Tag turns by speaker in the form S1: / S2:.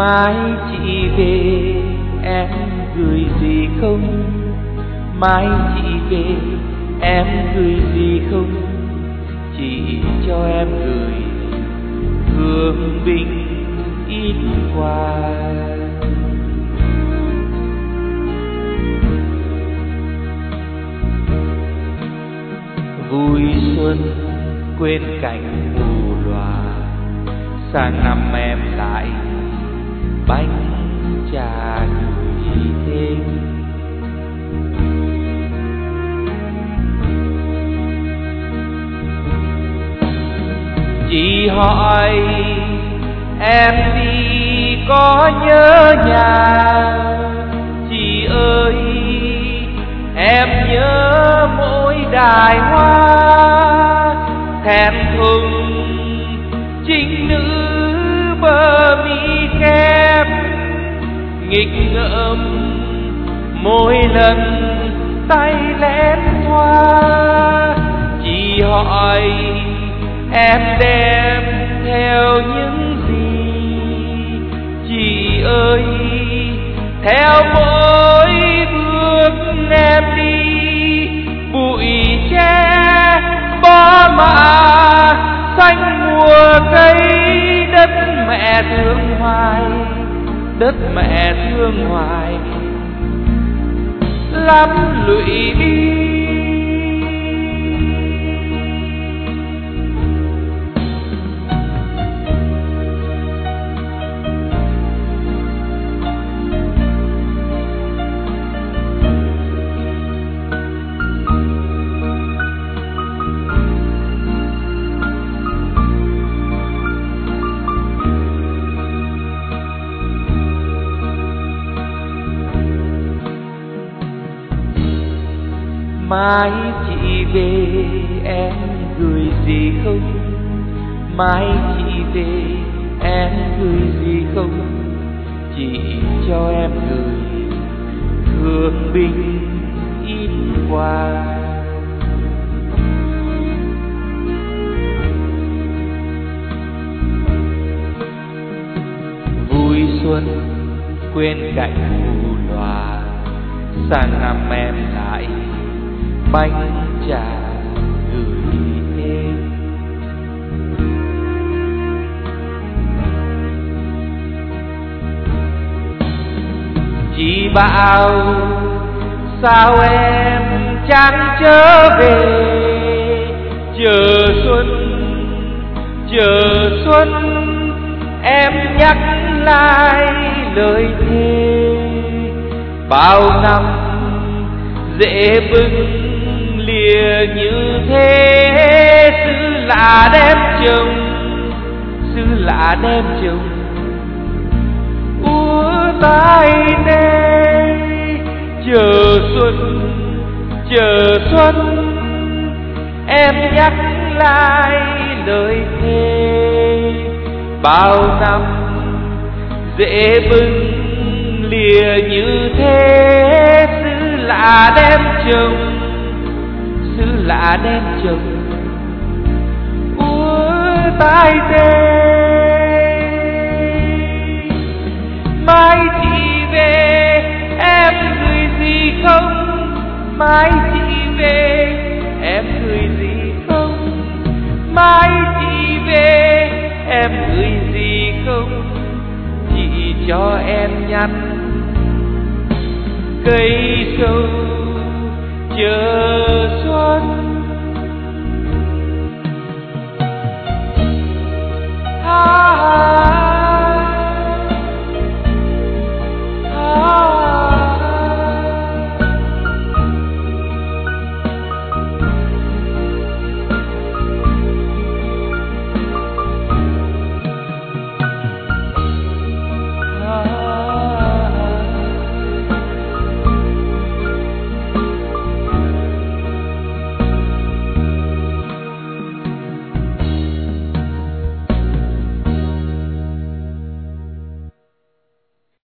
S1: Mai chị về em gửi gì không? Mai chị về em gửi gì không? Chị cho em gửi hương bình ít quà. Vui xuân quên cảnh mù lòa, sang năm em lại bánh trà gửi thêm. Chị hỏi em đi có nhớ nhà? Chị ơi em nhớ mỗi đài hoa thẹn thùng trinh nữ bờ mi kép nghịch ngợm mỗi lần tay lén thoa. Chị hỏi em đem theo những gì? Chị ơi theo mỗi bước em đi, bụi tre bó mạ xanh mùa cây, đất mẹ thương hoài, đất mẹ thương hoài lắm lụy đi. Mai chị về em gửi gì không? Mai chị về em gửi gì không? Chị cho em gửi hương bình ít quà. Vui xuân quên cảnh mù lòa, sang năm em lại bánh trà gửi thêm. Chị bảo sao em chẳng trở về? Chờ xuân em nhắc lại lời thề. Bao năm dễ bưng lìa như thế, xứ lạ đem chồng, xứ lạ đem chồng úa tai đây. Chờ xuân em nhắc lại lời thề. Bao năm dễ bưng lìa như thế, xứ lạ đem chồng, xứ lạ đem chồng úa tai đây. Mai chị về em gửi gì không? Mai chị về em gửi gì không? Mai chị về em gửi gì không? Chị cho em nhắn cây sâu chờ xuân.